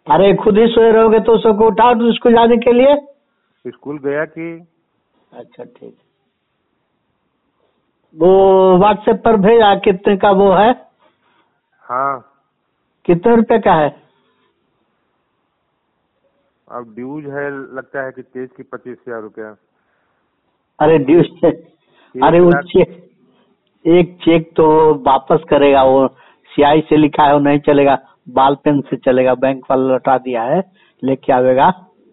अरे खुद ही सोए रहोगे तो सबको उठाओ तो स्कूल जाने के लिए। स्कूल गया कि? अच्छा ठीक। वो व्हाट्सएप पर भेजा कितने का वो है? हाँ। कितने रुपए का है? अब ड्यूज है, लगता है कि 23 की 25,000 रुपया। अरे ड्यूज। अरे वो एक चेक तो वापस करेगा, वो स्याही से लिखा है वो नहीं चलेगा, बाल पेन से चलेगा। बैंक वाला लौटा दिया है, लेके आवेगा।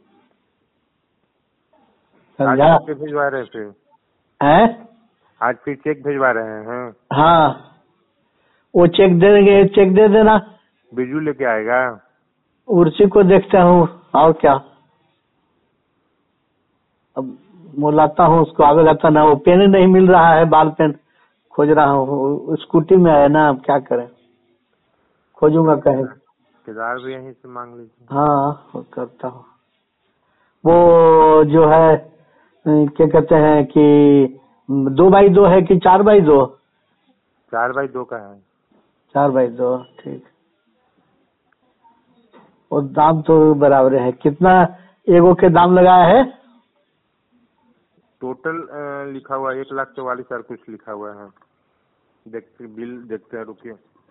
आज समझा? फिर भिजवा रहे थे? हैं? आज फिर चेक भिजवा रहे हैं? हाँ, वो चेक दे देंगे, चेक दे देना। बिजू लेके आएगा? उर्सी को देखता हूँ और क्या। अब बुलाता हूँ उसको, आगे लगता ना, वो पेन नहीं मिल रहा है, बाल पेन खोज रहा हूँ। स्कूटी में है ना, अब क्या करें, खोजूंगा कहीं। केदार भी यहीं से मांग लीजिए। हाँ वो करता हूँ। वो जो है क्या कहते हैं कि 2x2 है कि 4x2? 4x2 का है। 4x2 ठीक। और दाम तो बराबर है। कितना एगो के दाम लगाया है? टोटल लिखा हुआ है 1,44,000 कुछ लिखा हुआ है। देखते बिल देखते हैं, रुकिए।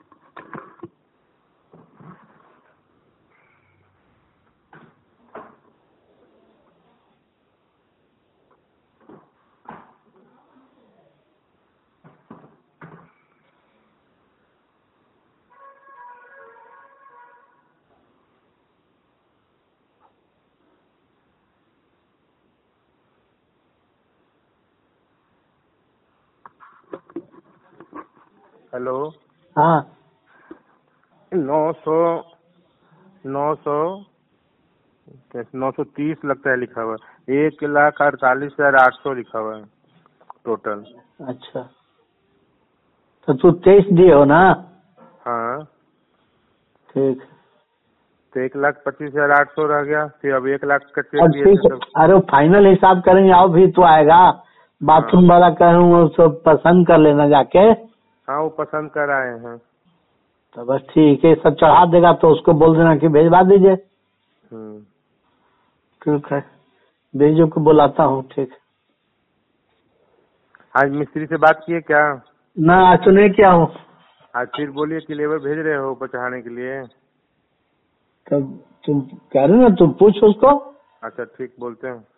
हेलो। हाँ 900 900 930 लगता है लिखा हुआ। 1,48,800 लिखा हुआ है टोटल। अच्छा, तो तू 23 दिए हो ना? हाँ, ठीक। तो 1,25,800 रह गया। फिर अब 1,00,000 का चेक अब दिए ठीक थे है, तब। अरे वो फाइनल हिसाब करेंगे, आओ भी तो आएगा। बाथरूम वाला कहूँ उसको पसंद कर लेना जाके। हाँ, वो पसंद कर आए हैं। तो बस ठीक है, सब चढ़ा देगा तो उसको बोल देना कि भेजवा दीजिए। ठीक है, भेजो को बुलाता हूँ। ठीक। आज मिस्त्री से बात किए क्या? ना आज तो नहीं किया हूँ। आज फिर बोलिए कि लेबर भेज रहे हो ऊपर चढ़ाने के लिए। तब तुम कह रहे ना, तुम पूछ उसको। अच्छा ठीक, बोलते हैं।